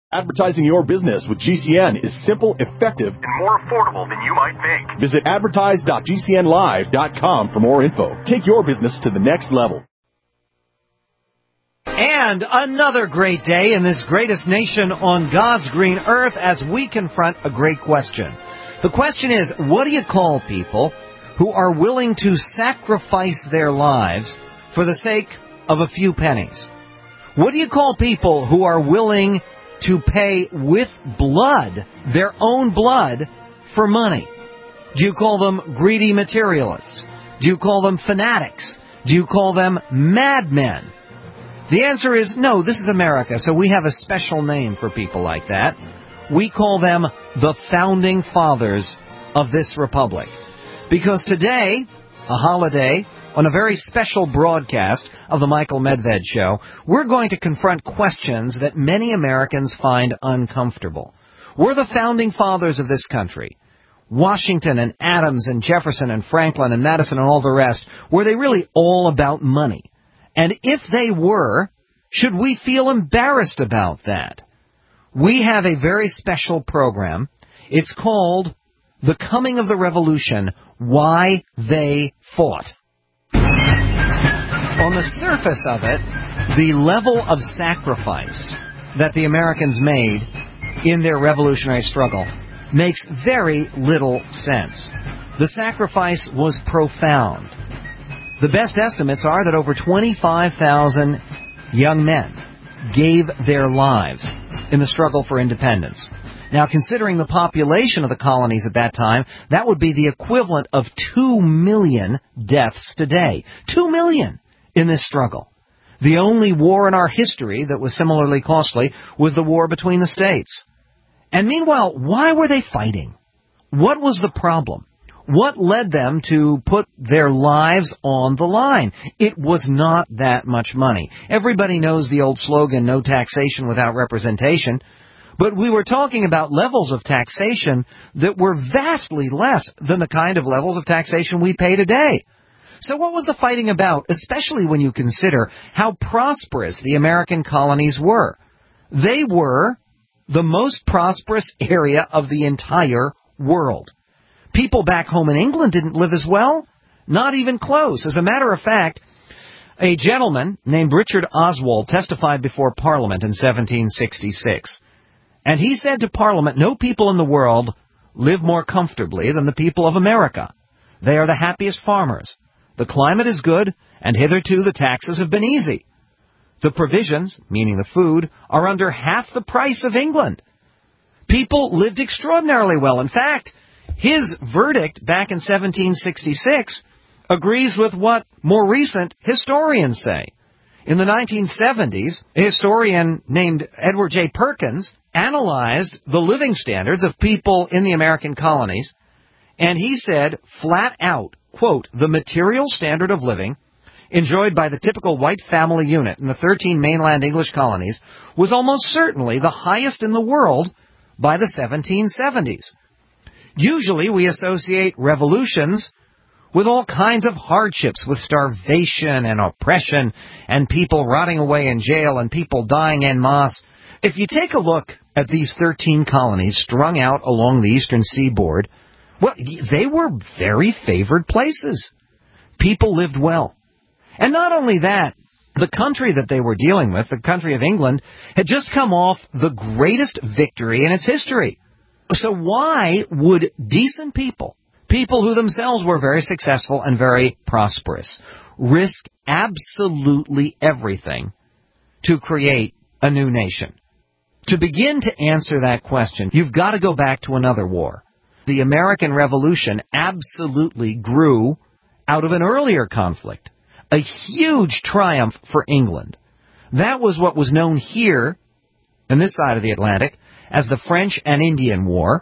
Advertising your business with GCN is simple, effective, and more affordable than you might think. Visit advertise.gcnlive.com for more info. Take your business to the next level. And another great day in this greatest nation on God's green earth as we confront a great question. The question is, what do you call people who are willing to sacrifice their lives for the sake of a few pennies? What do you call people who are willing to pay with blood, their own blood, for money? Do you call them greedy materialists? Do you call them fanatics? Do you call them madmen? The answer is no, this is America, so we have a special name for people like that. We call them the founding fathers of this republic. Because today, a holiday, on a very special broadcast of the Michael Medved Show, we're going to confront questions that many Americans find uncomfortable. We're the founding fathers of this country. Washington and Adams and Jefferson and Franklin and Madison and all the rest, were they really all about money? And if they were, should we feel embarrassed about that? We have a very special program. It's called The Coming of the Revolution, Why They Fought. On the surface of it, the level of sacrifice that the Americans made in their revolutionary struggle makes very little sense. The sacrifice was profound. The best estimates are that over 25,000 young men gave their lives in the struggle for independence. Now, considering the population of the colonies at that time, that would be the equivalent of 2 million deaths today. 2 million in this struggle. The only war in our history that was similarly costly was the war between the states. And meanwhile, why were they fighting? What was the problem? What led them to put their lives on the line? It was not that much money. Everybody knows the old slogan, no taxation without representation. But we were talking about levels of taxation that were vastly less than the kind of levels of taxation we pay today. So what was the fighting about, especially when you consider how prosperous the American colonies were? They were the most prosperous area of the entire world. People back home in England didn't live as well. Not even close. As a matter of fact, a gentleman named Richard Oswald testified before Parliament in 1766. And he said to Parliament, no people in the world live more comfortably than the people of America. They are the happiest farmers. The climate is good, and hitherto the taxes have been easy. The provisions, meaning the food, are under half the price of England. People lived extraordinarily well. In fact, his verdict back in 1766 agrees with what more recent historians say. In the 1970s, a historian named Edward J. Perkins analyzed the living standards of people in the American colonies, and he said flat out, quote, the material standard of living enjoyed by the typical white family unit in the 13 mainland English colonies was almost certainly the highest in the world by the 1770s. Usually we associate revolutions with all kinds of hardships, with starvation and oppression and people rotting away in jail and people dying en masse. If you take a look at these 13 colonies strung out along the eastern seaboard, well, they were very favored places. People lived well. And not only that, the country that they were dealing with, the country of England, had just come off the greatest victory in its history. So why would decent people, people who themselves were very successful and very prosperous, risk absolutely everything to create a new nation? To begin to answer that question, you've got to go back to another war. The American Revolution absolutely grew out of an earlier conflict, a huge triumph for England. That was what was known here, on this side of the Atlantic, as the French and Indian War,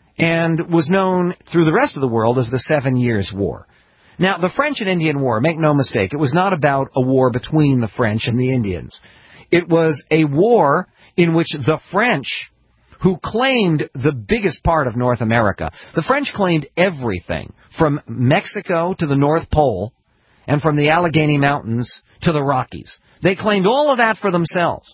and was known through the rest of the world as the 7 Years' War. Now, the French and Indian War, make no mistake, it was not about a war between the French and the Indians. It was a war in which the French, who claimed the biggest part of North America, the French claimed everything from Mexico to the North Pole and from the Allegheny Mountains to the Rockies. They claimed all of that for themselves.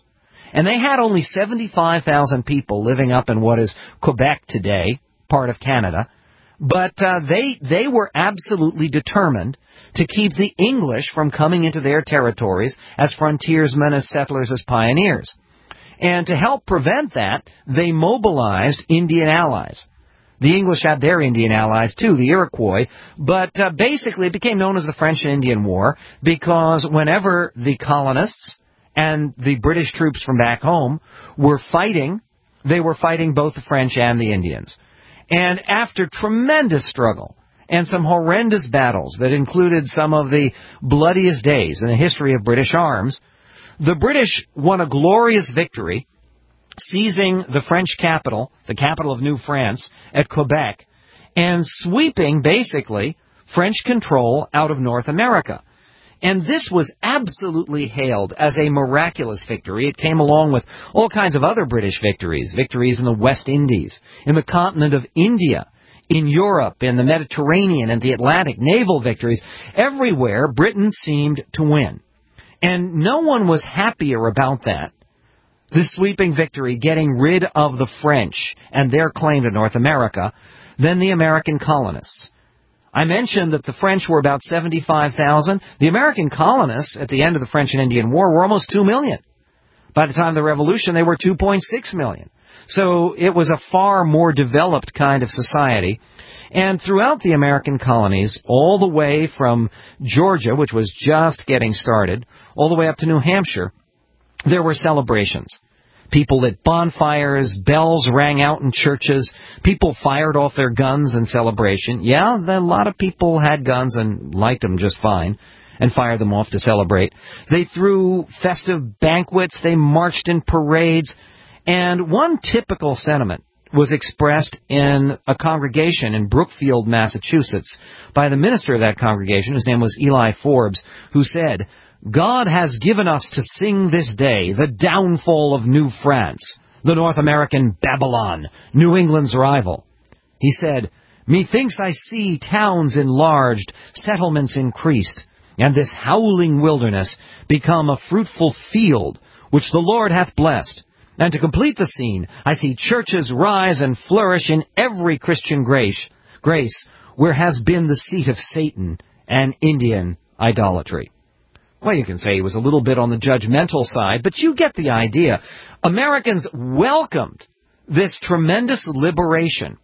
And they had only 75,000 people living up in what is Quebec today, part of Canada. But they were absolutely determined to keep the English from coming into their territories as frontiersmen, as settlers, as pioneers. And to help prevent that, they mobilized Indian allies. The English had their Indian allies, too, the Iroquois, but basically it became known as the French and Indian War because whenever the colonists and the British troops from back home were fighting, they were fighting both the French and the Indians. And after tremendous struggle and some horrendous battles that included some of the bloodiest days in the history of British arms, the British won a glorious victory, seizing the French capital, the capital of New France, at Quebec, and sweeping, basically, French control out of North America. And this was absolutely hailed as a miraculous victory. It came along with all kinds of other British victories, victories in the West Indies, in the continent of India, in Europe, in the Mediterranean and the Atlantic, naval victories. Everywhere, Britain seemed to win. And no one was happier about that, this sweeping victory, getting rid of the French and their claim to North America, than the American colonists. I mentioned that the French were about 75,000. The American colonists at the end of the French and Indian War were almost 2 million. By the time of the Revolution, they were 2.6 million. So it was a far more developed kind of society. And throughout the American colonies, all the way from Georgia, which was just getting started, all the way up to New Hampshire, there were celebrations. People lit bonfires, bells rang out in churches, people fired off their guns in celebration. Yeah, a lot of people had guns and liked them just fine and fired them off to celebrate. They threw festive banquets, they marched in parades, and one typical sentiment was expressed in a congregation in Brookfield, Massachusetts, by the minister of that congregation, whose name was Eli Forbes, who said, "God has given us to sing this day the downfall of New France, the North American Babylon, New England's rival." He said, "Methinks I see towns enlarged, settlements increased, and this howling wilderness become a fruitful field, which the Lord hath blessed. And to complete the scene, I see churches rise and flourish in every Christian grace, where has been the seat of Satan and Indian idolatry." Well, you can say he was a little bit on the judgmental side, but you get the idea. Americans welcomed this tremendous liberation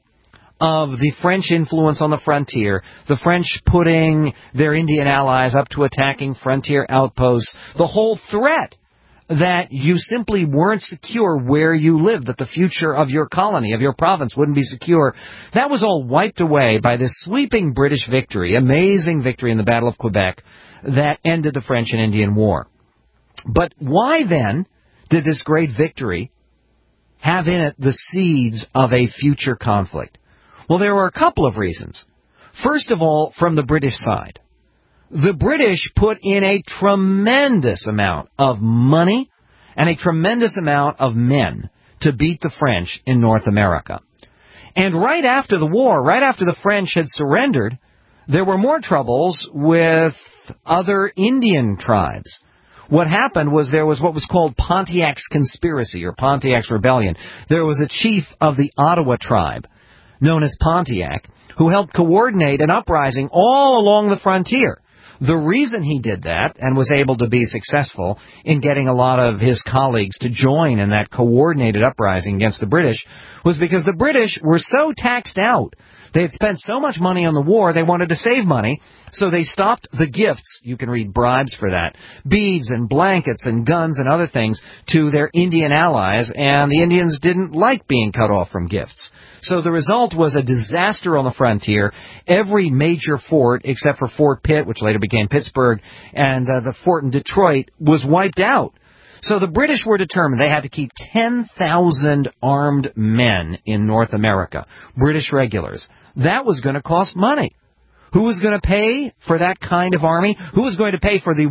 of the French influence on the frontier, the French putting their Indian allies up to attacking frontier outposts, the whole threat that you simply weren't secure where you lived, that the future of your colony, of your province, wouldn't be secure. That was all wiped away by this sweeping British victory, amazing victory in the Battle of Quebec, that ended the French and Indian War. But why then did this great victory have in it the seeds of a future conflict? Well, there were a couple of reasons. First of all, from the British side. The British put in a tremendous amount of money and a tremendous amount of men to beat the French in North America. And right after the war, right after the French had surrendered, there were more troubles with other Indian tribes. What happened was there was what was called Pontiac's Conspiracy or Pontiac's Rebellion. There was a chief of the Ottawa tribe, known as Pontiac, who helped coordinate an uprising all along the frontier. The reason he did that and was able to be successful in getting a lot of his colleagues to join in that coordinated uprising against the British was because the British were so taxed out. They had spent so much money on the war, they wanted to save money, so they stopped the gifts, you can read bribes for that, beads and blankets and guns and other things to their Indian allies, and the Indians didn't like being cut off from gifts. So the result was a disaster on the frontier. Every major fort, except for Fort Pitt, which later became Pittsburgh, and the fort in Detroit, was wiped out. So the British were determined they had to keep 10,000 armed men in North America, British regulars. That was going to cost money. Who was going to pay for that kind of army? Who was going to pay for the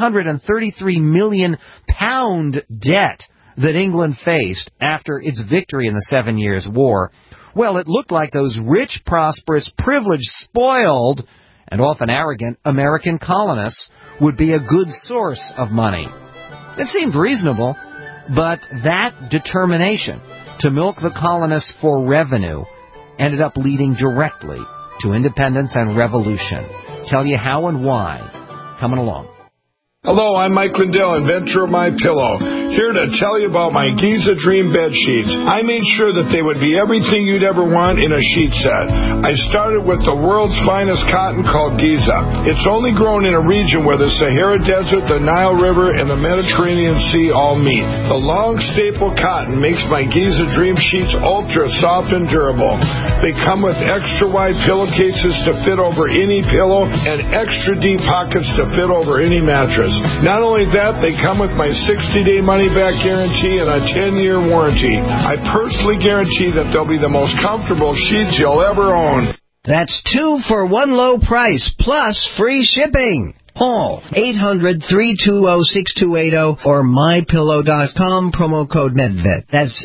133 million pound debt that England faced after its victory in the 7 Years' War? Well, it looked like those rich, prosperous, privileged, spoiled, and often arrogant American colonists would be a good source of money. It seemed reasonable. But that determination to milk the colonists for revenue ended up leading directly to independence and revolution. Tell you how and why. Coming along. Hello, I'm Mike Lindell, inventor of MyPillow, here to tell you about my Giza Dream bed sheets. I made sure that they would be everything you'd ever want in a sheet set. I started with the world's finest cotton called Giza. It's only grown in a region where the Sahara Desert, the Nile River, and the Mediterranean Sea all meet. The long staple cotton makes my Giza Dream sheets ultra soft and durable. They come with extra wide pillowcases to fit over any pillow and extra deep pockets to fit over any mattress. Not only that, they come with my 60-day money-back guarantee and a 10-year warranty. I personally guarantee that they'll be the most comfortable sheets you'll ever own. That's 2 for 1 low price, plus free shipping. Call 800-320-6280 or MyPillow.com, promo code MedVet. That's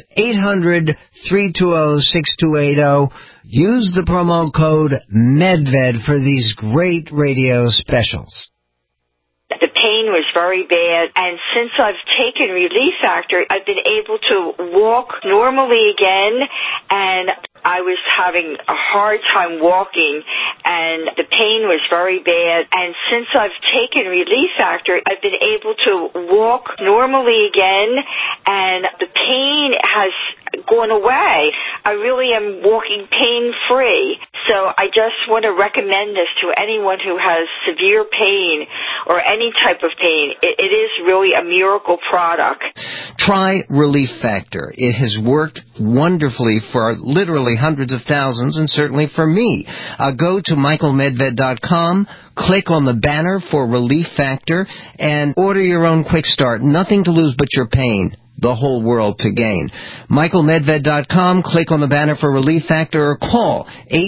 800-320-6280. Use the promo code MedVet for these great radio specials. The pain was very bad, and since I've taken Relief Factor, I've been able to walk normally again, and I was having a hard time walking, and the pain was very bad. And since I've taken Relief Factor, I've been able to walk normally again, and the pain has gone away. I really am walking pain-free. So I just want to recommend this to anyone who has severe pain or any type of pain. It is really a miracle product. Try Relief Factor. It has worked wonderfully for literally hundreds of thousands, and certainly for me. Go to michaelmedved.com, click on the banner for Relief Factor, and order your own quick start. Nothing to lose but your pain. The whole world to gain. michaelmedved.com, click on the banner for Relief Factor, or call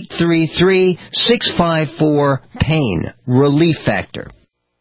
833-654-PAIN. Relief Factor.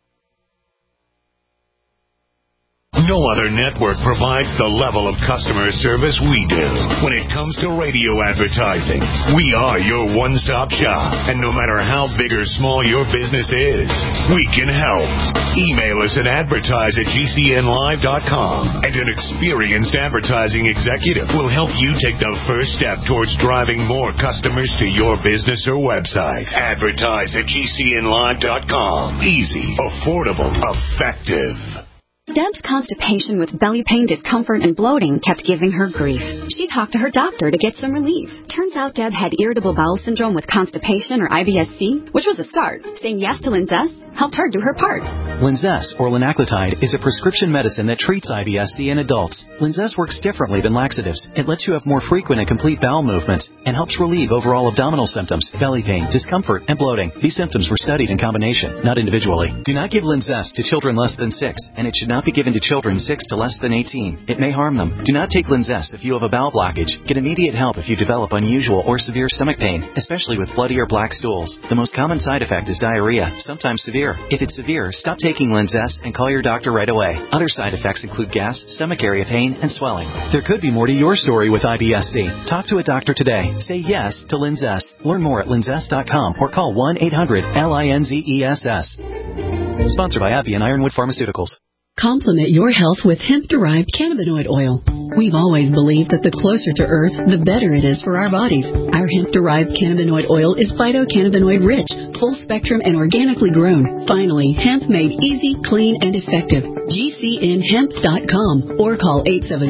No other network provides the level of customer service we do. When it comes to radio advertising, we are your one-stop shop. And no matter how big or small your business is, we can help. Email us at advertise@gcnlive.com, and an experienced advertising executive will help you take the first step towards driving more customers to your business or website. Advertise@gcnlive.com. Easy, affordable, effective. Deb's constipation with belly pain, discomfort, and bloating kept giving her grief. She talked to her doctor to get some relief. Turns out Deb had irritable bowel syndrome with constipation, or IBS-C, which was a start. Saying yes to Linzess helped her do her part. Linzess, or linaclotide, is a prescription medicine that treats IBS-C in adults. Linzess works differently than laxatives. It lets you have more frequent and complete bowel movements and helps relieve overall abdominal symptoms, belly pain, discomfort, and bloating. These symptoms were studied in combination, not individually. Do not give Linzess to children less than 6, and it should not be given to children 6 to less than 18. It may harm them. Do not take Linzess if you have a bowel blockage. Get immediate help if you develop unusual or severe stomach pain, especially with bloody or black stools. The most common side effect is diarrhea, sometimes severe. If it's severe, stop taking Linzess and call your doctor right away. Other side effects include gas, stomach area pain, and swelling. There could be more to your story with IBS-C. Talk to a doctor today. Say yes to Linzess. Learn more at linzess.com or call 1-800-LINZESS. Sponsored by AbbVie and Ironwood Pharmaceuticals. Complement your health with hemp-derived cannabinoid oil. We've always believed that the closer to Earth, the better it is for our bodies. Our hemp-derived cannabinoid oil is phytocannabinoid-rich, full-spectrum, and organically grown. Finally, hemp made easy, clean, and effective. GCNhemp.com or call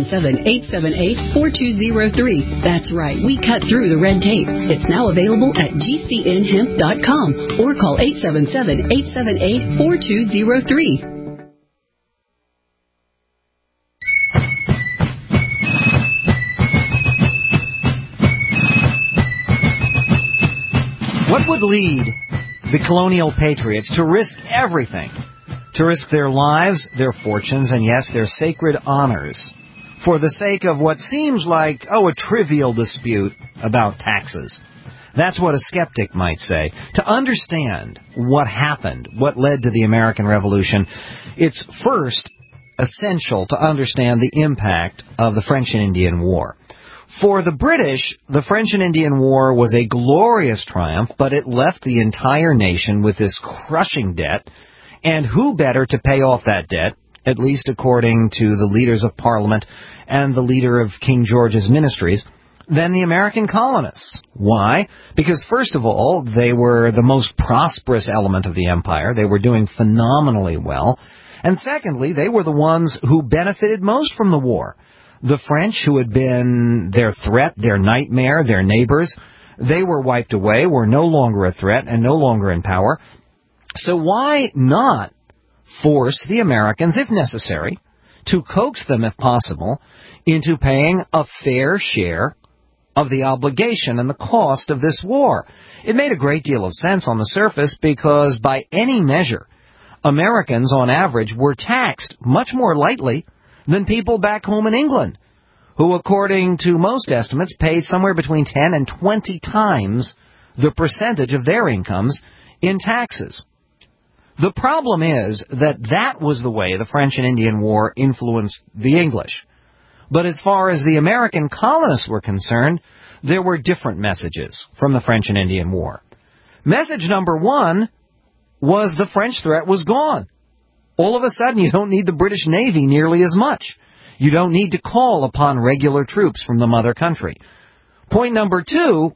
877-878-4203. That's right, we cut through the red tape. It's now available at GCNhemp.com or call 877-878-4203. What would lead the colonial patriots to risk everything, to risk their lives, their fortunes, and yes, their sacred honors, for the sake of what seems like, a trivial dispute about taxes? That's what a skeptic might say. To understand what happened, what led to the American Revolution, it's first essential to understand the impact of the French and Indian War. For the British, the French and Indian War was a glorious triumph, but it left the entire nation with this crushing debt. And who better to pay off that debt at least according to the leaders of Parliament and the leader of King George's ministries, than the American colonists. Why? Because, first of all, they were the most prosperous element of the empire. They were doing phenomenally well. And secondly, they were the ones who benefited most from the war. The French, who had been their threat, their nightmare, their neighbors, they were wiped away, were no longer a threat, and no longer in power. So why not force the Americans, if necessary, to coax them, if possible, into paying a fair share of the obligation and the cost of this war? It made a great deal of sense on the surface because, by any measure, Americans, on average, were taxed much more lightly than people back home in England, who, according to most estimates, paid somewhere between 10 and 20 times the percentage of their incomes in taxes. The problem is that was the way the French and Indian War influenced the English. But as far as the American colonists were concerned, there were different messages from the French and Indian War. Message number one was the French threat was gone. All of a sudden, you don't need the British Navy nearly as much. You don't need to call upon regular troops from the mother country. Point number two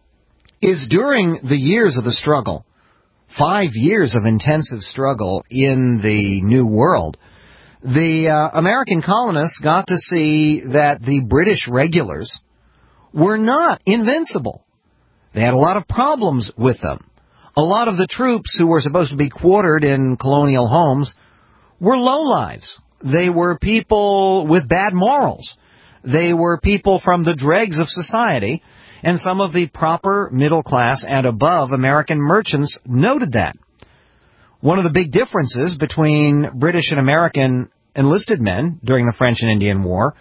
is during the years of the struggle, 5 years of intensive struggle in the New World, the American colonists got to see that the British regulars were not invincible. They had a lot of problems with them. A lot of the troops who were supposed to be quartered in colonial homes were lowlives. They were people with bad morals. They were people from the dregs of society, and some of the proper middle class and above American merchants noted that. One of the big differences between British and American enlisted men during the French and Indian War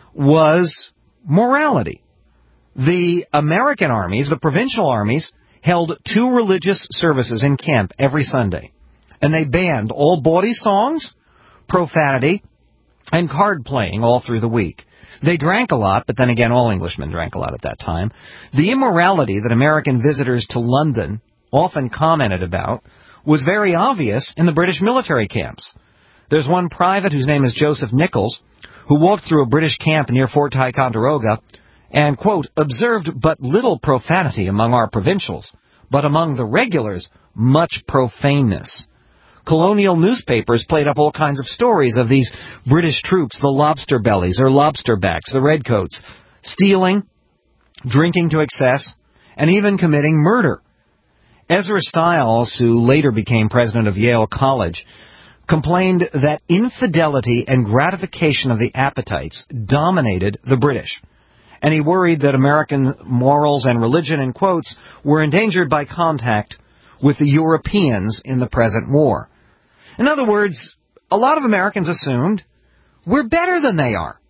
was morality. The American armies, the provincial armies, held 2 religious services in camp every Sunday, and they banned all bawdy songs, profanity, and card playing all through the week. They drank a lot, but then again, all Englishmen drank a lot at that time. The immorality that American visitors to London often commented about was very obvious in the British military camps. There's one private whose name is Joseph Nichols, who walked through a British camp near Fort Ticonderoga and, quote, observed but little profanity among our provincials, but among the regulars, much profaneness. Colonial newspapers played up all kinds of stories of these British troops, the lobster bellies or lobster backs, the redcoats, stealing, drinking to excess, and even committing murder. Ezra Stiles, who later became president of Yale College, complained that infidelity and gratification of the appetites dominated the British, and he worried that American morals and religion, in quotes, were endangered by contact with the Europeans in the present war. In other words, a lot of Americans assumed we're better than they are.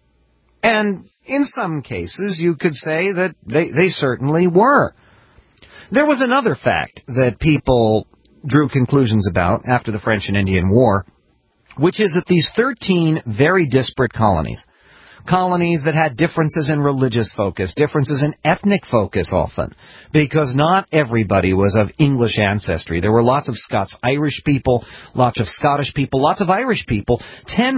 And in some cases, you could say that they certainly were. There was another fact that people drew conclusions about after the French and Indian War, which is that these 13 very disparate colonies that had differences in religious focus, differences in ethnic focus often, because not everybody was of English ancestry. There were lots of Scots-Irish people, lots of Scottish people, lots of Irish people. 10%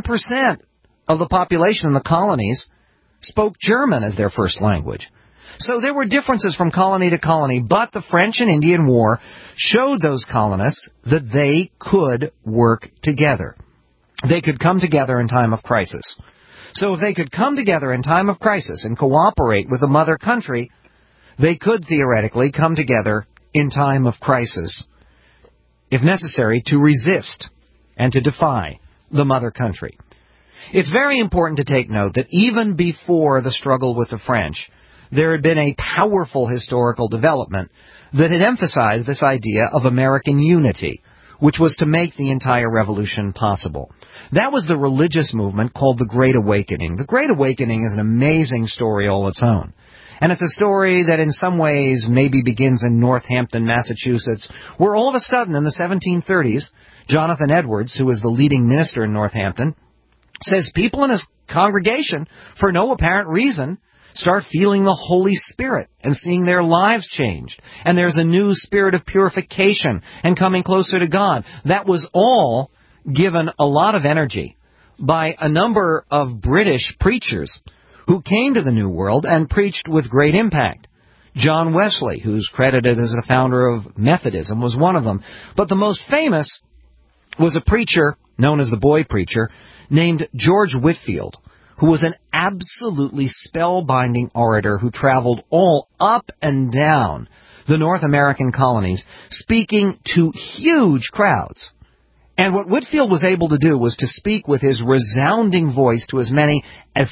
of the population in the colonies spoke German as their first language. So there were differences from colony to colony, but the French and Indian War showed those colonists that they could work together. They could come together in time of crisis. So if they could come together in time of crisis and cooperate with the mother country, they could theoretically come together in time of crisis, if necessary, to resist and to defy the mother country. It's very important to take note that even before the struggle with the French, there had been a powerful historical development that had emphasized this idea of American unity, which was to make the entire revolution possible. That was the religious movement called the Great Awakening. The Great Awakening is an amazing story all its own. And it's a story that in some ways maybe begins in Northampton, Massachusetts, where all of a sudden in the 1730s, Jonathan Edwards, who was the leading minister in Northampton, says people in his congregation, for no apparent reason, start feeling the Holy Spirit and seeing their lives changed. And there's a new spirit of purification and coming closer to God. That was all given a lot of energy by a number of British preachers who came to the New World and preached with great impact. John Wesley, who's credited as the founder of Methodism, was one of them. But the most famous was a preacher known as the Boy Preacher named George Whitefield, who was an absolutely spellbinding orator who traveled all up and down the North American colonies, speaking to huge crowds. And what Whitefield was able to do was to speak with his resounding voice to as many as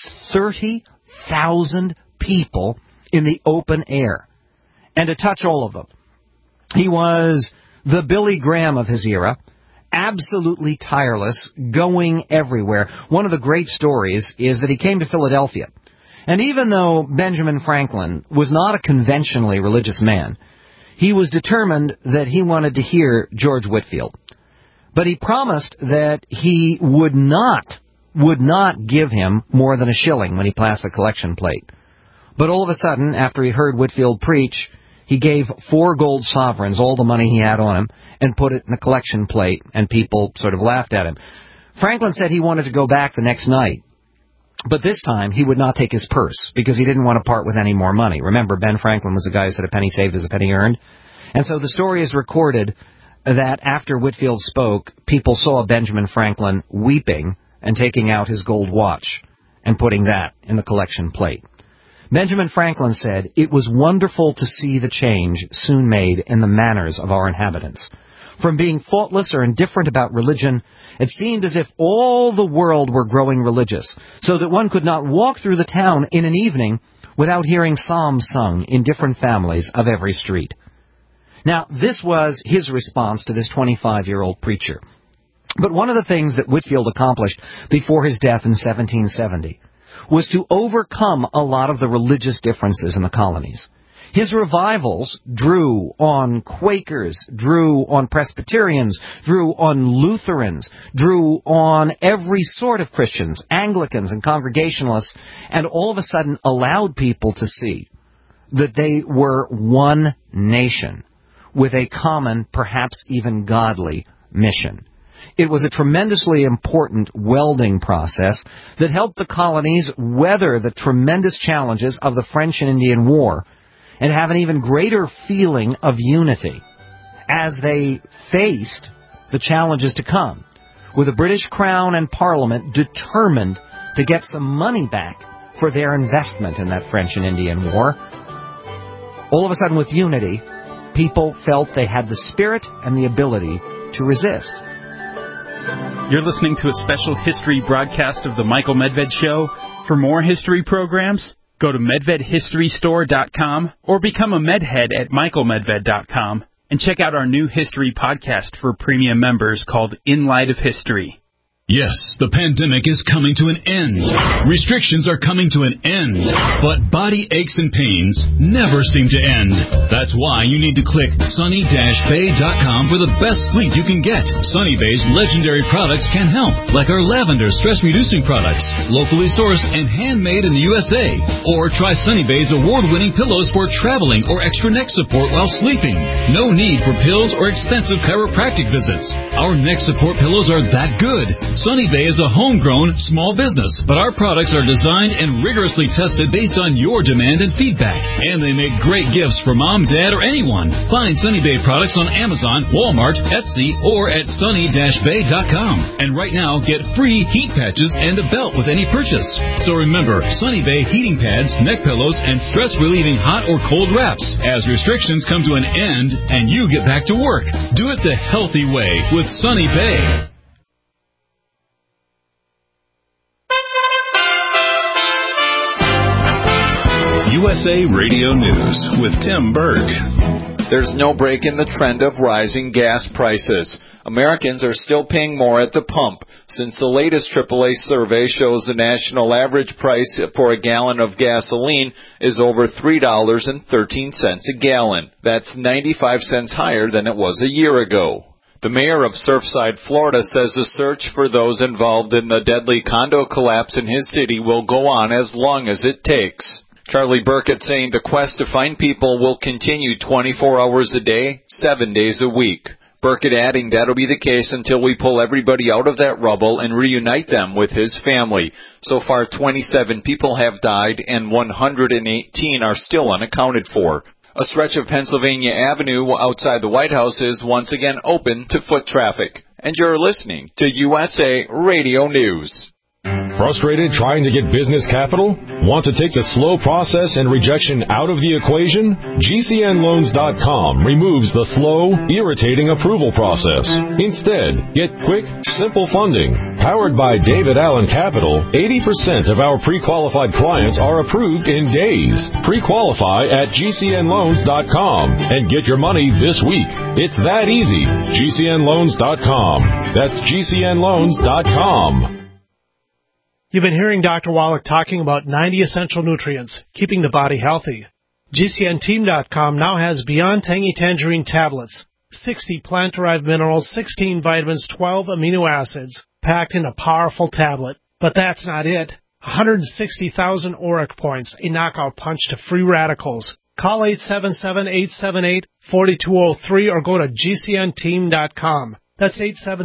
30,000 people in the open air, and to touch all of them. He was the Billy Graham of his era, absolutely tireless, going everywhere. One of the great stories is that he came to Philadelphia, and even though Benjamin Franklin was not a conventionally religious man, he was determined that he wanted to hear George Whitefield. But he promised that he would not give him more than a shilling when he passed the collection plate. But all of a sudden, after he heard Whitefield preach, he gave 4 gold sovereigns, all the money he had on him, and put it in a collection plate, and people sort of laughed at him. Franklin said he wanted to go back the next night, but this time he would not take his purse, because he didn't want to part with any more money. Remember, Ben Franklin was the guy who said a penny saved is a penny earned. And so the story is recorded that after Whitefield spoke, people saw Benjamin Franklin weeping and taking out his gold watch and putting that in the collection plate. Benjamin Franklin said, "It was wonderful to see the change soon made in the manners of our inhabitants. From being thoughtless or indifferent about religion, it seemed as if all the world were growing religious, so that one could not walk through the town in an evening without hearing psalms sung in different families of every street." Now, this was his response to this 25-year-old preacher. But one of the things that Whitefield accomplished before his death in 1770 was to overcome a lot of the religious differences in the colonies. His revivals drew on Quakers, drew on Presbyterians, drew on Lutherans, drew on every sort of Christians, Anglicans and Congregationalists, and all of a sudden allowed people to see that they were one nation with a common, perhaps even godly, mission. It was a tremendously important welding process that helped the colonies weather the tremendous challenges of the French and Indian War and have an even greater feeling of unity as they faced the challenges to come, with the British Crown and Parliament determined to get some money back for their investment in that French and Indian War. All of a sudden, with unity, people felt they had the spirit and the ability to resist. You're listening to a special history broadcast of the Michael Medved Show. For more history programs, go to MedvedHistoryStore.com or become a Medhead at MichaelMedved.com and check out our new history podcast for premium members called In Light of History. Yes, the pandemic is coming to an end. Restrictions are coming to an end. But body aches and pains never seem to end. That's why you need to click Sunny-Bay.com for the best sleep you can get. Sunny Bay's legendary products can help, like our lavender stress-reducing products, locally sourced and handmade in the USA. Or try Sunny Bay's award-winning pillows for traveling or extra neck support while sleeping. No need for pills or expensive chiropractic visits. Our neck support pillows are that good. Sunny Bay is a homegrown, small business, but our products are designed and rigorously tested based on your demand and feedback. And they make great gifts for mom, dad, or anyone. Find Sunny Bay products on Amazon, Walmart, Etsy, or at sunny-bay.com. And right now, get free heat patches and a belt with any purchase. So remember, Sunny Bay heating pads, neck pillows, and stress-relieving hot or cold wraps. As restrictions come to an end and you get back to work, do it the healthy way with Sunny Bay. USA Radio News with Tim Berg. There's no break in the trend of rising gas prices. Americans are still paying more at the pump, since the latest AAA survey shows the national average price for a gallon of gasoline is over $3.13 a gallon. That's 95 cents higher than it was a year ago. The mayor of Surfside, Florida, says the search for those involved in the deadly condo collapse in his city will go on as long as it takes. Charlie Burkett saying the quest to find people will continue 24 hours a day, 7 days a week. Burkett adding that'll be the case until we pull everybody out of that rubble and reunite them with his family. So far, 27 people have died and 118 are still unaccounted for. A stretch of Pennsylvania Avenue outside the White House is once again open to foot traffic. And you're listening to USA Radio News. Frustrated trying to get business capital? Want to take the slow process and rejection out of the equation? GCNLoans.com removes the slow, irritating approval process. Instead, get quick, simple funding. Powered by David Allen Capital, 80% of our pre-qualified clients are approved in days. Pre-qualify at GCNLoans.com and get your money this week. It's that easy. GCNLoans.com. That's GCNLoans.com. You've been hearing Dr. Wallach talking about 90 essential nutrients, keeping the body healthy. GCNteam.com now has Beyond Tangy Tangerine tablets, 60 plant-derived minerals, 16 vitamins, 12 amino acids, packed in a powerful tablet. But that's not it. 160,000 ORAC points, a knockout punch to free radicals. Call 877-878-4203 or go to GCNteam.com. That's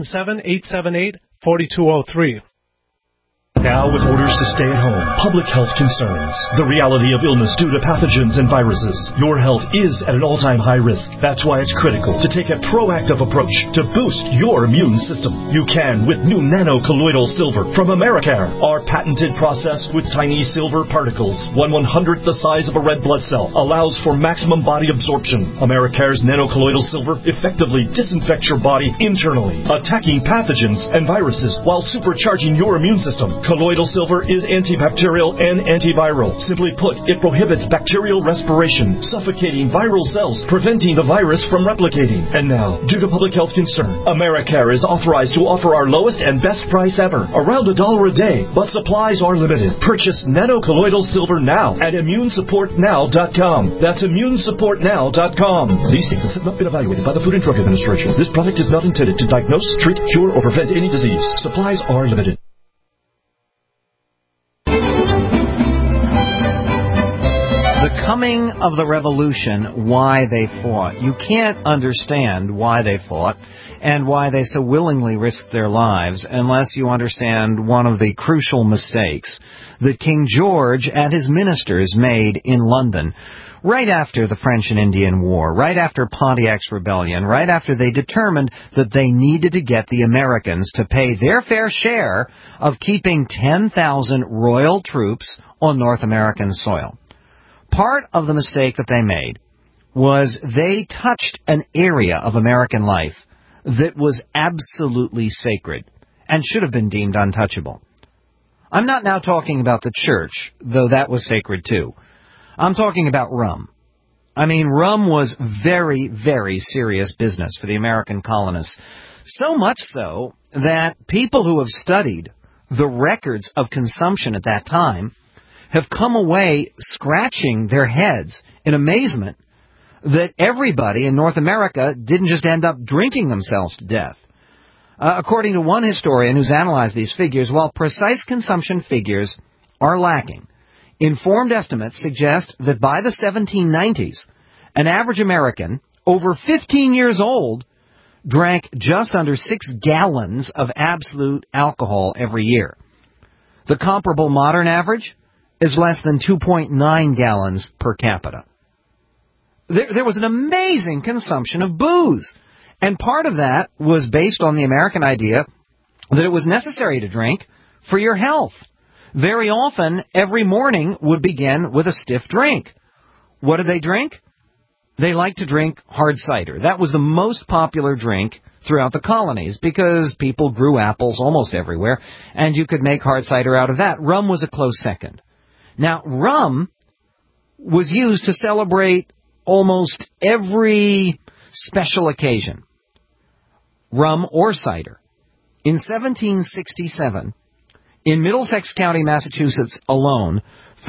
877-878-4203. Now, with orders to stay at home, public health concerns, the reality of illness due to pathogens and viruses, your health is at an all-time high risk. That's why it's critical to take a proactive approach to boost your immune system. You can with new nano-colloidal silver from Americare. Our patented process with tiny silver particles, 1/100th the size of a red blood cell, allows for maximum body absorption. Americare's nano-colloidal silver effectively disinfects your body internally, attacking pathogens and viruses while supercharging your immune system. Colloidal silver is antibacterial and antiviral. Simply put, it prohibits bacterial respiration, suffocating viral cells, preventing the virus from replicating. And now, due to public health concern, Americare is authorized to offer our lowest and best price ever, around $1 a day, but supplies are limited. Purchase nano-colloidal silver now at ImmuneSupportNow.com. That's ImmuneSupportNow.com. These statements have not been evaluated by the Food and Drug Administration. This product is not intended to diagnose, treat, cure, or prevent any disease. Supplies are limited. The coming of the revolution, why they fought. You can't understand why they fought and why they so willingly risked their lives unless you understand one of the crucial mistakes that King George and his ministers made in London right after the French and Indian War, right after Pontiac's Rebellion, right after they determined that they needed to get the Americans to pay their fair share of keeping 10,000 royal troops on North American soil. Part of the mistake that they made was they touched an area of American life that was absolutely sacred and should have been deemed untouchable. I'm not now talking about the church, though that was sacred too. I'm talking about rum. I mean, rum was very, very serious business for the American colonists. So much so that people who have studied the records of consumption at that time have come away scratching their heads in amazement that everybody in North America didn't just end up drinking themselves to death. According to one historian who's analyzed these figures, while precise consumption figures are lacking, informed estimates suggest that by the 1790s, an average American over 15 years old drank just under 6 gallons of absolute alcohol every year. The comparable modern average is less than 2.9 gallons per capita. There was an amazing consumption of booze, and part of that was based on the American idea that it was necessary to drink for your health. Very often, every morning would begin with a stiff drink. What did they drink? They liked to drink hard cider. That was the most popular drink throughout the colonies because people grew apples almost everywhere, and you could make hard cider out of that. Rum was a close second. Now, rum was used to celebrate almost every special occasion, rum or cider. In 1767, in Middlesex County, Massachusetts alone,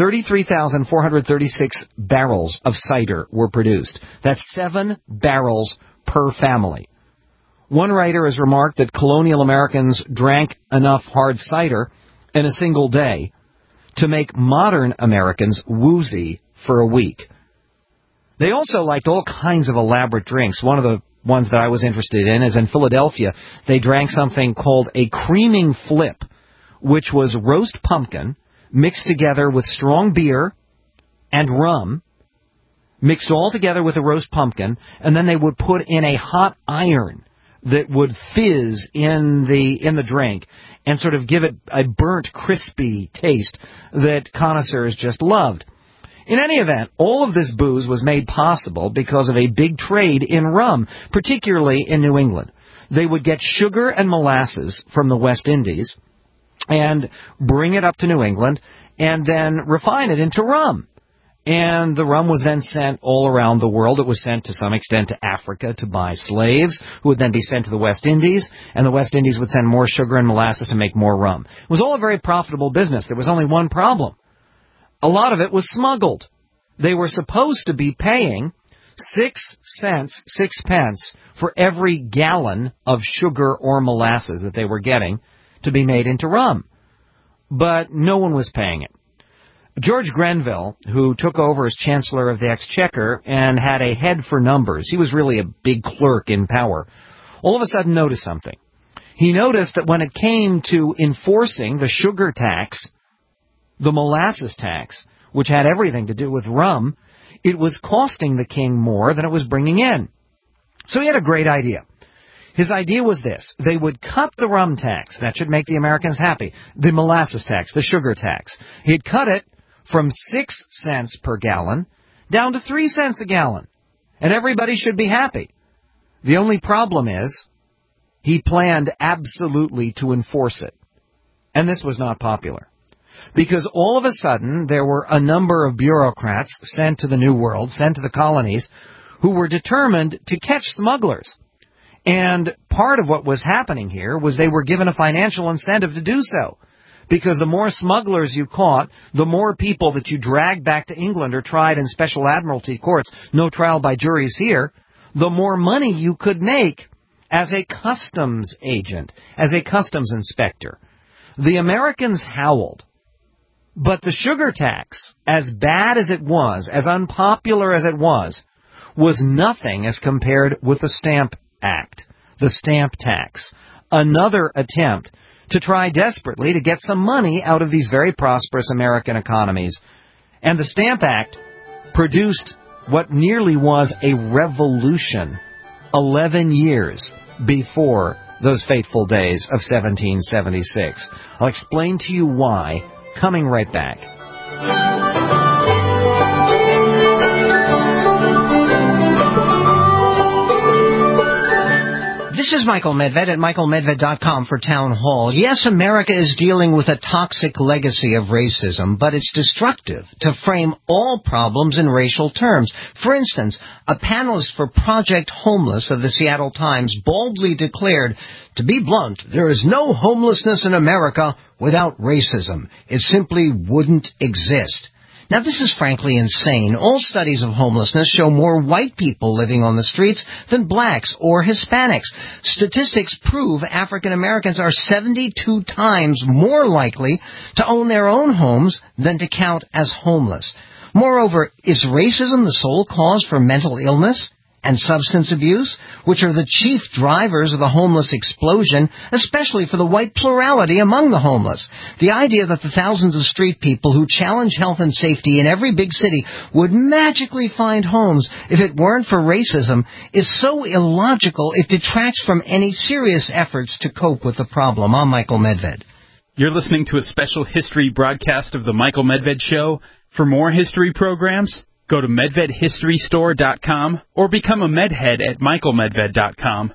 33,436 barrels of cider were produced. That's 7 barrels per family. One writer has remarked that colonial Americans drank enough hard cider in a single day to make modern Americans woozy for a week. They also liked all kinds of elaborate drinks. One of the ones that I was interested in is in Philadelphia, they drank something called a creaming flip, which was roast pumpkin mixed together with strong beer and rum, mixed all together with a roast pumpkin, and then they would put in a hot iron that would fizz in the drink and sort of give it a burnt, crispy taste that connoisseurs just loved. In any event, all of this booze was made possible because of a big trade in rum, particularly in New England. They would get sugar and molasses from the West Indies and bring it up to New England and then refine it into rum. And the rum was then sent all around the world. It was sent to some extent to Africa to buy slaves, who would then be sent to the West Indies, and the West Indies would send more sugar and molasses to make more rum. It was all a very profitable business. There was only one problem. A lot of it was smuggled. They were supposed to be paying 6 pence for every gallon of sugar or molasses that they were getting to be made into rum. But no one was paying it. George Grenville, who took over as Chancellor of the Exchequer and had a head for numbers, he was really a big clerk in power, all of a sudden noticed something. He noticed that when it came to enforcing the sugar tax, the molasses tax, which had everything to do with rum, it was costing the king more than it was bringing in. So he had a great idea. His idea was this. They would cut the rum tax. That should make the Americans happy. The molasses tax, the sugar tax. He'd cut it from 6 cents per gallon down to 3 cents a gallon. And everybody should be happy. The only problem is he planned absolutely to enforce it. And this was not popular. Because all of a sudden there were a number of bureaucrats sent to the New World, sent to the colonies, who were determined to catch smugglers. And part of what was happening here was they were given a financial incentive to do so. Because the more smugglers you caught, the more people that you dragged back to England or tried in special admiralty courts, no trial by juries here, the more money you could make as a customs agent, as a customs inspector. The Americans howled. But the sugar tax, as bad as it was, as unpopular as it was nothing as compared with the Stamp Act, the stamp tax, another attempt to try desperately to get some money out of these very prosperous American economies. And the Stamp Act produced what nearly was a revolution 11 years before those fateful days of 1776. I'll explain to you why, coming right back. This is Michael Medved at michaelmedved.com for Town Hall. Yes, America is dealing with a toxic legacy of racism, but it's destructive to frame all problems in racial terms. For instance, a panelist for Project Homeless of the Seattle Times boldly declared, to be blunt, there is no homelessness in America without racism. It simply wouldn't exist. Now, this is frankly insane. All studies of homelessness show more white people living on the streets than blacks or Hispanics. Statistics prove African Americans are 72 times more likely to own their own homes than to count as homeless. Moreover, is racism the sole cause for mental illness and substance abuse, which are the chief drivers of the homeless explosion, especially for the white plurality among the homeless? The idea that the thousands of street people who challenge health and safety in every big city would magically find homes if it weren't for racism is so illogical it detracts from any serious efforts to cope with the problem. I'm Michael Medved. You're listening to a special history broadcast of The Michael Medved Show. For more history programs, go to MedvedHistoryStore.com or become a medhead at michaelmedved.com.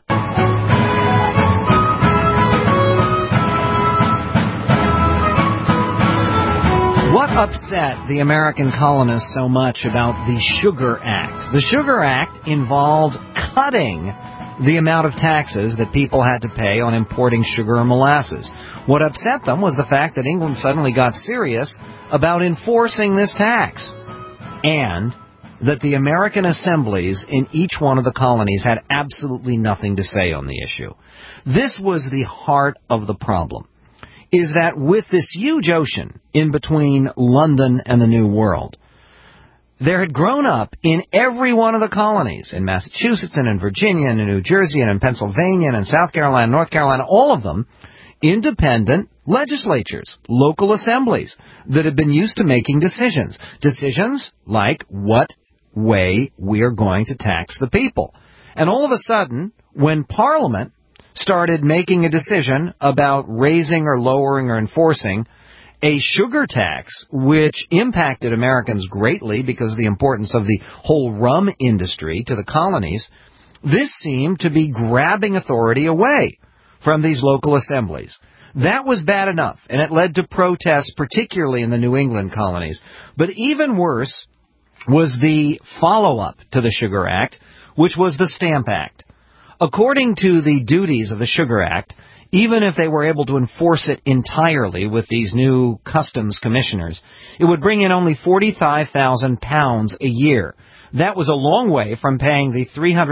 What upset the American colonists so much about the Sugar Act? The Sugar Act involved cutting the amount of taxes that people had to pay on importing sugar and molasses. What upset them was the fact that England suddenly got serious about enforcing this tax, and that the American assemblies in each one of the colonies had absolutely nothing to say on the issue. This was the heart of the problem, is that with this huge ocean in between London and the New World, there had grown up in every one of the colonies, in Massachusetts and in Virginia and in New Jersey and in Pennsylvania and in South Carolina, North Carolina, all of them, independent legislatures, local assemblies that had been used to making decisions. Decisions like what way we are going to tax the people. And all of a sudden, when Parliament started making a decision about raising or lowering or enforcing a sugar tax, which impacted Americans greatly because of the importance of the whole rum industry to the colonies, this seemed to be grabbing authority away from these local assemblies. That was bad enough, and it led to protests, particularly in the New England colonies. But even worse was the follow-up to the Sugar Act, which was the Stamp Act. According to the duties of the Sugar Act, even if they were able to enforce it entirely with these new customs commissioners, it would bring in only £45,000 a year. That was a long way from paying the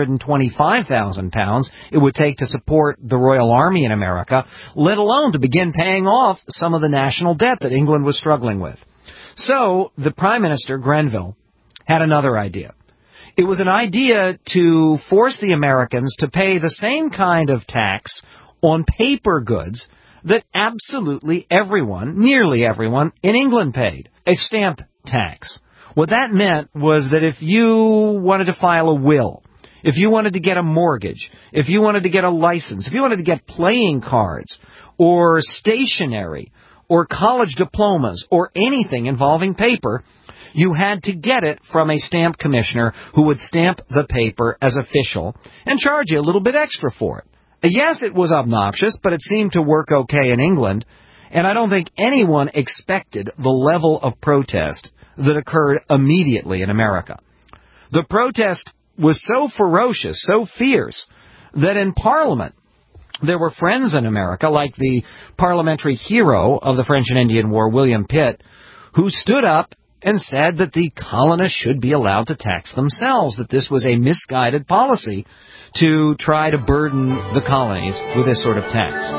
£325,000 it would take to support the Royal Army in America, let alone to begin paying off some of the national debt that England was struggling with. So the Prime Minister, Grenville, had another idea. It was an idea to force the Americans to pay the same kind of tax on paper goods that absolutely everyone, nearly everyone, in England paid, a stamp tax. What that meant was that if you wanted to file a will, if you wanted to get a mortgage, if you wanted to get a license, if you wanted to get playing cards or stationery or college diplomas or anything involving paper, you had to get it from a stamp commissioner who would stamp the paper as official and charge you a little bit extra for it. Yes, it was obnoxious, but it seemed to work okay in England, and I don't think anyone expected the level of protest that occurred immediately in America. The protest was so ferocious, so fierce, that in Parliament there were friends in America, like the parliamentary hero of the French and Indian War, William Pitt, who stood up and said that the colonists should be allowed to tax themselves, that this was a misguided policy to try to burden the colonies with this sort of tax.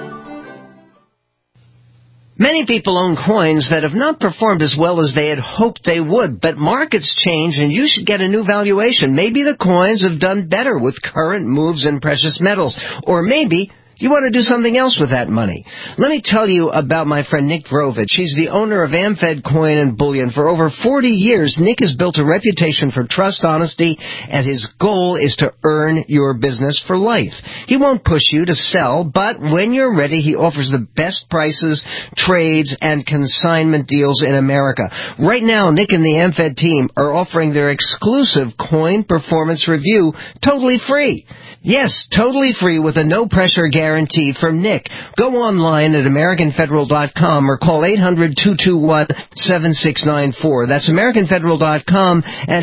Many people own coins that have not performed as well as they had hoped they would, but markets change and you should get a new valuation. Maybe the coins have done better with current moves in precious metals, or maybe you want to do something else with that money. Let me tell you about my friend Nick Vrovich. He's the owner of AmFed Coin and Bullion. For over 40 years, Nick has built a reputation for trust, honesty, and his goal is to earn your business for life. He won't push you to sell, but when you're ready, he offers the best prices, trades, and consignment deals in America. Right now, Nick and the AmFed team are offering their exclusive coin performance review totally free. Yes, totally free with a no-pressure guarantee from Nick. Go online at AmericanFederal.com or call 800-221-7694. That's AmericanFederal.com and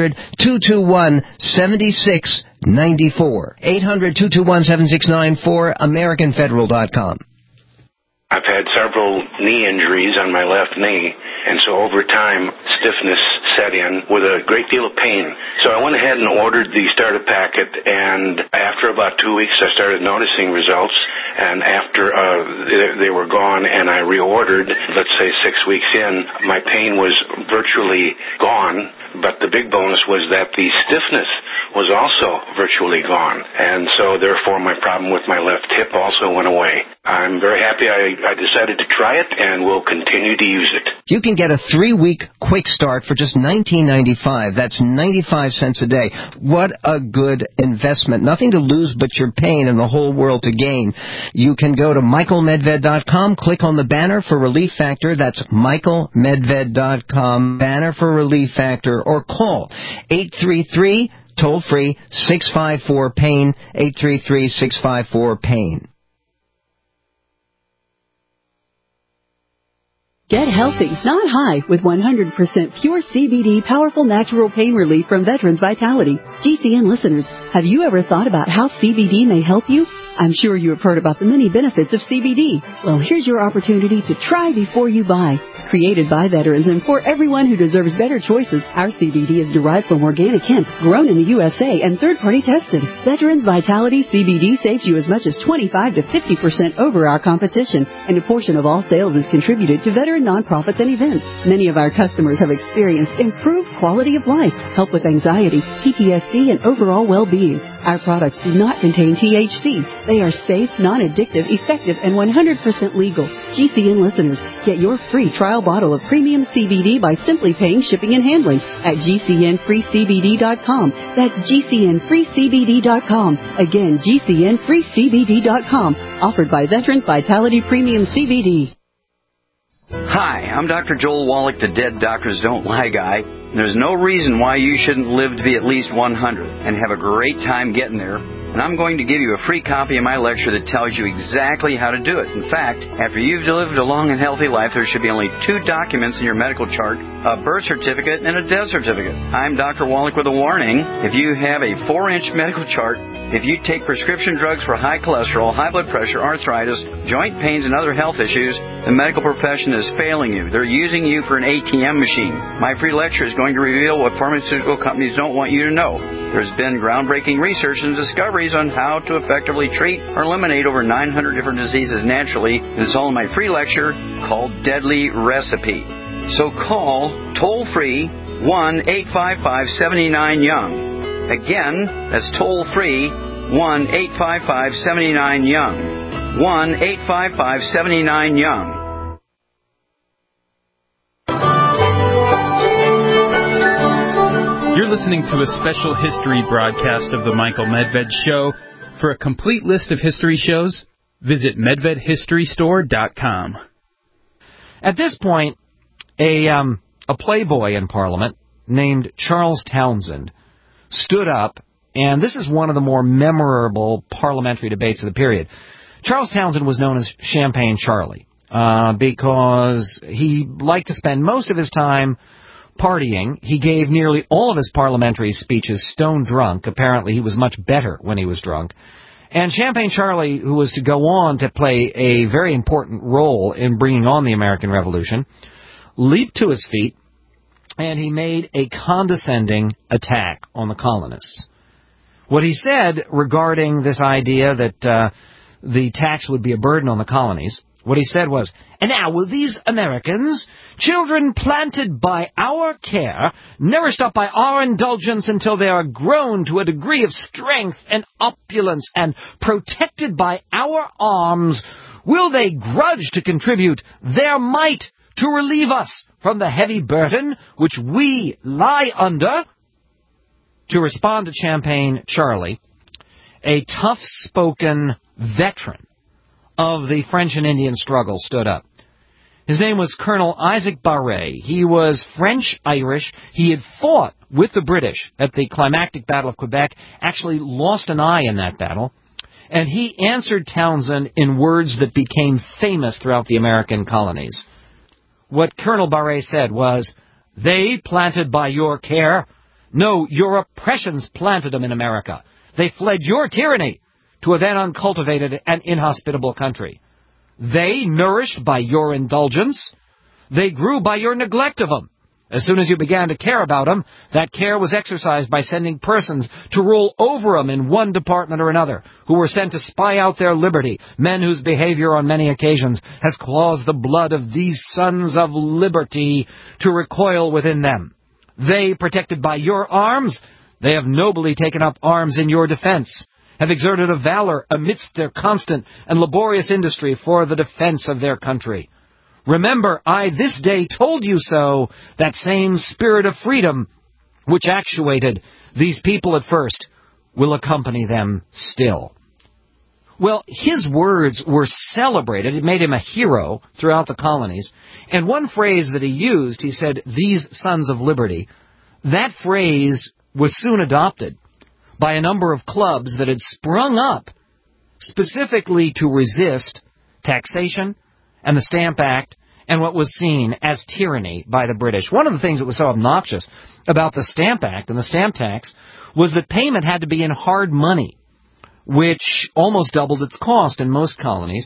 800-221-7694. 800-221-7694, AmericanFederal.com. I've had several knee injuries on my left knee, and so over time, stiffness set in with a great deal of pain. So I went ahead and ordered the starter packet, and after about 2 weeks, I started noticing results, and after they were gone and I reordered, let's say 6 weeks in, my pain was virtually gone, but the big bonus was that the stiffness was also virtually gone, and so therefore my problem with my left hip also went away. I'm very happy I decided to try it, and will continue to use it. You can get a 3-week quick start for just $19.95. That's 95 cents a day. What a good investment. Nothing to lose but your pain and the whole world to gain. You can go to michaelmedved.com, click on the banner for Relief Factor. That's michaelmedved.com, banner for Relief Factor, or call 833 toll-free 654-PAIN, 833-654-PAIN. Get healthy, not high, with 100% pure CBD powerful natural pain relief from Veterans Vitality. GCN listeners, have you ever thought about how CBD may help you? I'm sure you have heard about the many benefits of CBD. Well, here's your opportunity to try before you buy. Created by veterans and for everyone who deserves better choices, our CBD is derived from organic hemp, grown in the USA and third-party tested. Veterans Vitality CBD saves you as much as 25 to 50% over our competition, and a portion of all sales is contributed to veteran nonprofits and events. Many of our customers have experienced improved quality of life, help with anxiety, PTSD, and overall well-being. Our products do not contain THC. They are safe, non-addictive, effective, and 100% legal. GCN listeners, get your free trial bottle of premium CBD by simply paying shipping and handling at GCNFreeCBD.com. That's GCNFreeCBD.com. Again, GCNFreeCBD.com. Offered by Veterans Vitality Premium CBD. Hi, I'm Dr. Joel Wallach, the Dead Doctors Don't Lie guy. There's no reason why you shouldn't live to be at least 100 and have a great time getting there. And I'm going to give you a free copy of my lecture that tells you exactly how to do it. In fact, after you've lived a long and healthy life, there should be only 2 documents in your medical chart, a birth certificate and a death certificate. I'm Dr. Wallach with a warning. If you have a 4-inch medical chart, if you take prescription drugs for high cholesterol, high blood pressure, arthritis, joint pains, and other health issues, the medical profession is failing you. They're using you for an ATM machine. My free lecture is going to reveal what pharmaceutical companies don't want you to know. There's been groundbreaking research and discoveries on how to effectively treat or eliminate over 900 different diseases naturally. It's all in my free lecture called Deadly Recipe. So call toll-free 1-855-79-YOUNG. Again, that's toll-free 1-855-79-YOUNG. 1-855-79-YOUNG. You're listening to a special history broadcast of the Michael Medved Show. For a complete list of history shows, visit MedvedHistoryStore.com. At this point, a playboy in Parliament named Charles Townsend stood up, and this is one of the more memorable parliamentary debates of the period. Charles Townsend was known as Champagne Charlie because he liked to spend most of his time partying. He gave nearly all of his parliamentary speeches stone drunk. Apparently he was much better when he was drunk. And Champagne Charlie, who was to go on to play a very important role in bringing on the American Revolution, leaped to his feet, and he made a condescending attack on the colonists. What he said regarding this idea that the tax would be a burden on the colonies, what he said was, "And now will these Americans, children planted by our care, nourished up by our indulgence until they are grown to a degree of strength and opulence and protected by our arms, will they grudge to contribute their might to relieve us from the heavy burden which we lie under?" To respond to Champagne Charlie, a tough-spoken veteran of the French and Indian struggle stood up. His name was Colonel Isaac Barré. He was French-Irish. He had fought with the British at the climactic Battle of Quebec, actually lost an eye in that battle, and he answered Townsend in words that became famous throughout the American colonies. What Colonel Barré said was, "They planted by your care. No, your oppressions planted them in America. They fled your tyranny to a then uncultivated and inhospitable country. They, nourished by your indulgence, they grew by your neglect of them. As soon as you began to care about them, that care was exercised by sending persons to rule over them in one department or another, who were sent to spy out their liberty, men whose behavior on many occasions has caused the blood of these sons of liberty to recoil within them. They, protected by your arms, they have nobly taken up arms in your defense, have exerted a valor amidst their constant and laborious industry for the defense of their country. Remember, I this day told you so, that same spirit of freedom which actuated these people at first will accompany them still." Well, his words were celebrated. It made him a hero throughout the colonies. And one phrase that he used, he said, "these sons of liberty." That phrase was soon adopted by a number of clubs that had sprung up specifically to resist taxation and the Stamp Act and what was seen as tyranny by the British. One of the things that was so obnoxious about the Stamp Act and the stamp tax was that payment had to be in hard money, which almost doubled its cost in most colonies.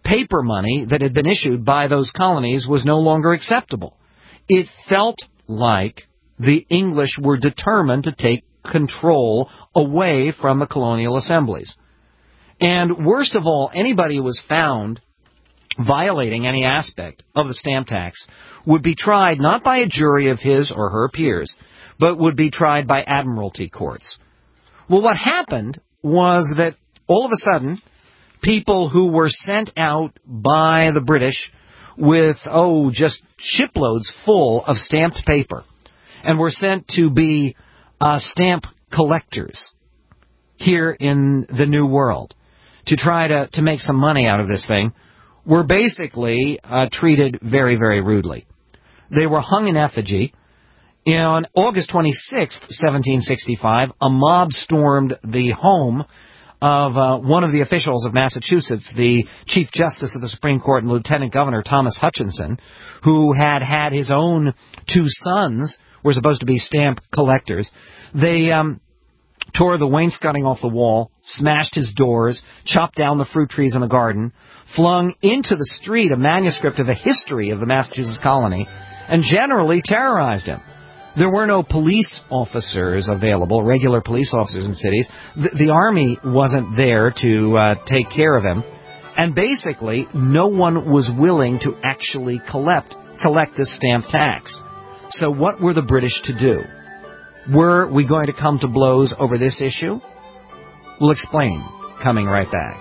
paper money that had been issued by those colonies was no longer acceptable. It felt like the English were determined to take control away from the colonial assemblies. And worst of all, anybody who was found violating any aspect of the stamp tax would be tried not by a jury of his or her peers, but would be tried by admiralty courts. Well, what happened was that all of a sudden, people who were sent out by the British with, just shiploads full of stamped paper, and were sent to be stamp collectors here in the New World to try to make some money out of this thing, were basically treated very, very rudely. They were hung in effigy. On August 26, 1765, a mob stormed the home of one of the officials of Massachusetts, the Chief Justice of the Supreme Court and Lieutenant Governor Thomas Hutchinson, who had his own two sons, were supposed to be stamp collectors. They tore the wainscoting off the wall, smashed his doors, chopped down the fruit trees in the garden, flung into the street a manuscript of a history of the Massachusetts colony, and generally terrorized him. There were no police officers available, regular police officers in cities. The army wasn't there to take care of him. And basically, no one was willing to actually collect this stamp tax. So what were the British to do? Were we going to come to blows over this issue? We'll explain, coming right back.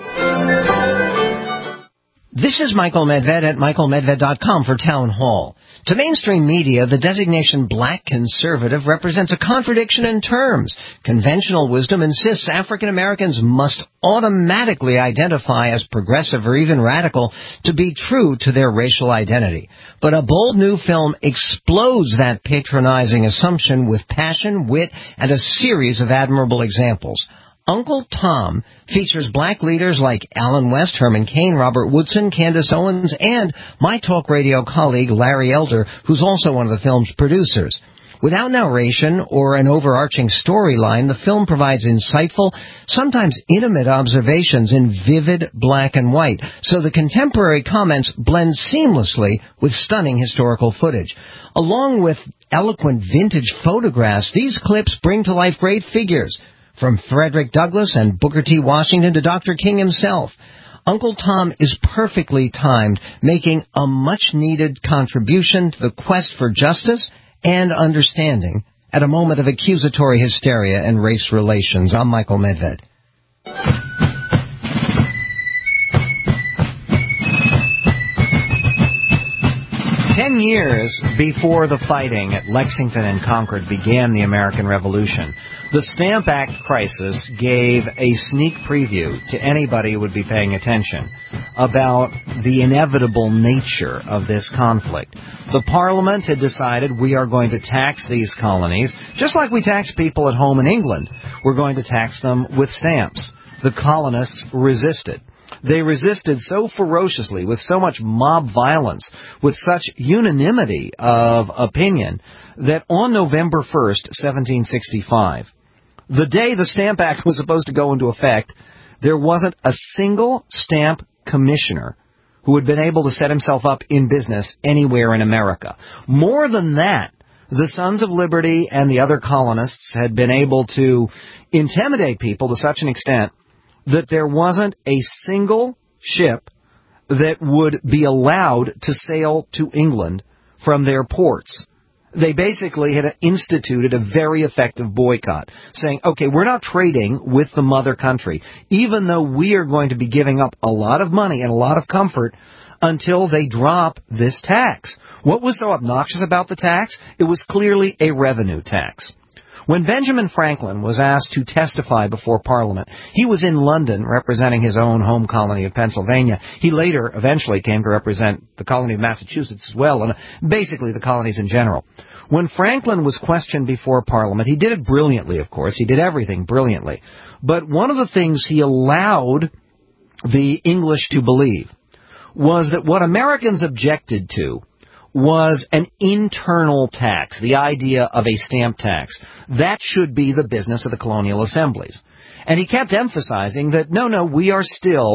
This is Michael Medved at michaelmedved.com for Town Hall. To mainstream media, the designation black conservative represents a contradiction in terms. Conventional wisdom insists African Americans must automatically identify as progressive or even radical to be true to their racial identity. But a bold new film explodes that patronizing assumption with passion, wit, and a series of admirable examples. Uncle Tom features black leaders like Alan West, Herman Cain, Robert Woodson, Candace Owens, and my talk radio colleague Larry Elder, who's also one of the film's producers. Without narration or an overarching storyline, the film provides insightful, sometimes intimate observations in vivid black and white, so the contemporary comments blend seamlessly with stunning historical footage. Along with eloquent vintage photographs, these clips bring to life great figures, from Frederick Douglass and Booker T. Washington to Dr. King himself. Uncle Tom is perfectly timed, making a much-needed contribution to the quest for justice and understanding at a moment of accusatory hysteria and race relations. I'm Michael Medved. 10 years before the fighting at Lexington and Concord began the American Revolution, the Stamp Act crisis gave a sneak preview to anybody who would be paying attention about the inevitable nature of this conflict. The Parliament had decided we are going to tax these colonies, just like we tax people at home in England. We're going to tax them with stamps. The colonists resisted. They resisted so ferociously, with so much mob violence, with such unanimity of opinion, that on November 1st, 1765, the day the Stamp Act was supposed to go into effect, there wasn't a single stamp commissioner who had been able to set himself up in business anywhere in America. More than that, the Sons of Liberty and the other colonists had been able to intimidate people to such an extent that there wasn't a single ship that would be allowed to sail to England from their ports. They basically had instituted a very effective boycott, saying, okay, we're not trading with the mother country, even though we are going to be giving up a lot of money and a lot of comfort until they drop this tax. What was so obnoxious about the tax? It was clearly a revenue tax. When Benjamin Franklin was asked to testify before Parliament, he was in London representing his own home colony of Pennsylvania. He later eventually came to represent the colony of Massachusetts as well, and basically the colonies in general. When Franklin was questioned before Parliament, he did it brilliantly, of course. He did everything brilliantly. But one of the things he allowed the English to believe was that what Americans objected to was an internal tax, the idea of a stamp tax. That should be the business of the colonial assemblies. And he kept emphasizing that, no, we are still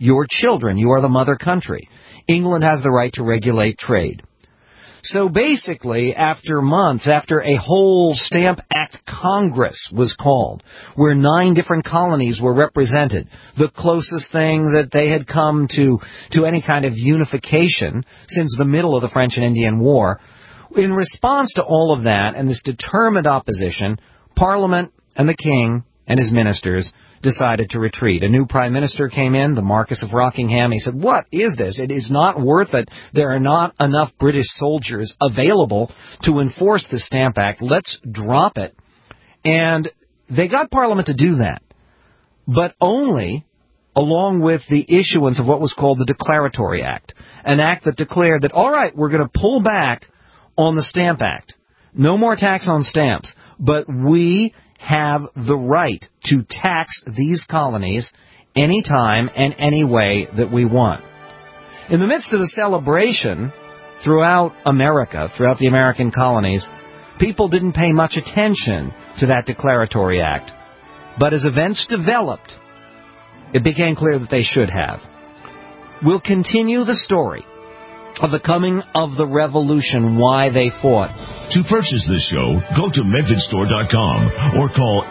your children. You are the mother country. England has the right to regulate trade. So basically, after months, after a whole Stamp Act Congress was called, where 9 different colonies were represented, the closest thing that they had come to any kind of unification since the middle of the French and Indian War, in response to all of that and this determined opposition, Parliament and the King and his ministers decided to retreat. A new prime minister came in, the Marquess of Rockingham. He said, what is this? It is not worth it. There are not enough British soldiers available to enforce the Stamp Act. Let's drop it. And they got Parliament to do that, but only along with the issuance of what was called the Declaratory Act, an act that declared that, all right, we're going to pull back on the Stamp Act. No more tax on stamps, but we have the right to tax these colonies anytime and any way that we want. In the midst of the celebration throughout America, throughout the American colonies, people didn't pay much attention to that Declaratory Act. But as events developed, it became clear that they should have. We'll continue the story of the coming of the revolution, why they fought. To purchase this show, go to MedvedStore.com or call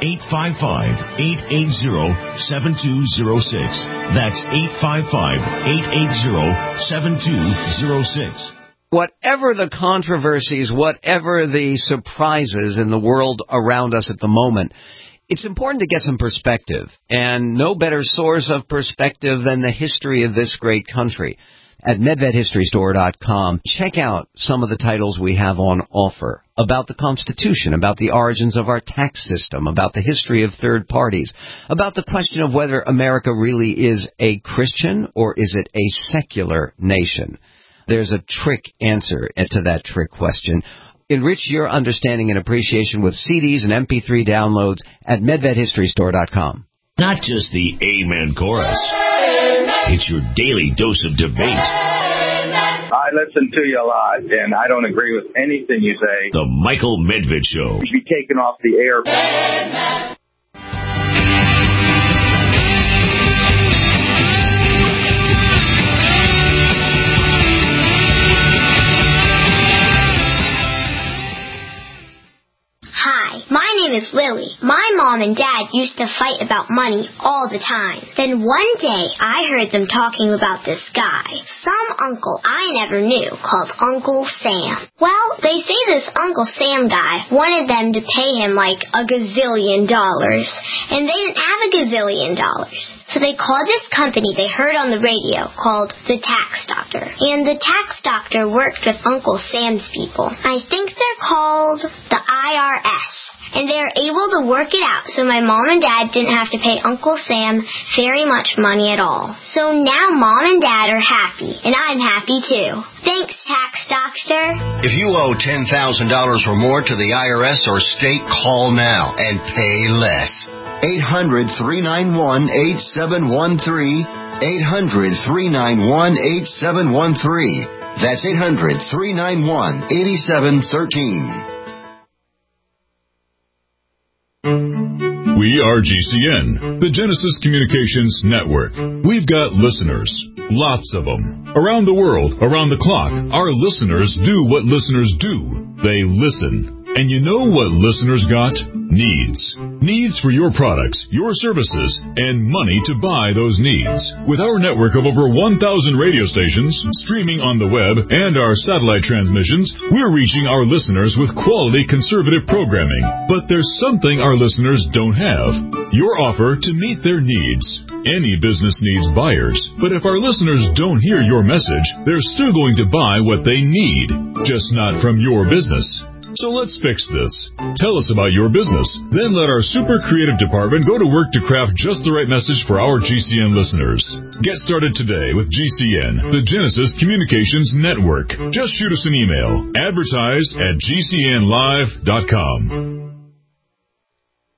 855-880-7206. That's 855-880-7206. Whatever the controversies, whatever the surprises in the world around us at the moment, it's important to get some perspective, and no better source of perspective than the history of this great country. At MedvedHistoryStore.com, check out some of the titles we have on offer about the Constitution, about the origins of our tax system, about the history of third parties, about the question of whether America really is a Christian or is it a secular nation. There's a trick answer to that trick question. Enrich your understanding and appreciation with CDs and MP3 downloads at MedvedHistoryStore.com. Not just the Amen chorus. It's your daily dose of debate. I listen to you a lot, and I don't agree with anything you say. The Michael Medved Show. You should be taken off the air. Hi, my name is Lily. My mom and dad used to fight about money all the time. Then one day, I heard them talking about this guy, some uncle I never knew, called Uncle Sam. Well, they say this Uncle Sam guy wanted them to pay him like $1 gazillion, and they didn't have $1 gazillion. So they called this company they heard on the radio called the Tax Doctor. And the Tax Doctor worked with Uncle Sam's people. I think they're called the IRS. And they were able to work it out so my mom and dad didn't have to pay Uncle Sam very much money at all. So now mom and dad are happy, and I'm happy too. Thanks, Tax Doctor. If you owe $10,000 or more to the IRS or state, call now and pay less. 800-391-8713. 800-391-8713. That's 800-391-8713. We are GCN, the Genesis Communications Network. We've got listeners, lots of them. Around the world, around the clock, our listeners do what listeners do. They listen. And you know what listeners got? Needs. Needs for your products, your services, and money to buy those needs. With our network of over 1,000 radio stations, streaming on the web, and our satellite transmissions, we're reaching our listeners with quality conservative programming. But there's something our listeners don't have. Your offer to meet their needs. Any business needs buyers, but if our listeners don't hear your message, they're still going to buy what they need, just not from your business. So let's fix this. Tell us about your business. Then let our super creative department go to work to craft just the right message for our GCN listeners. Get started today with GCN, the Genesis Communications Network. Just shoot us an email. Advertise at GCNlive.com.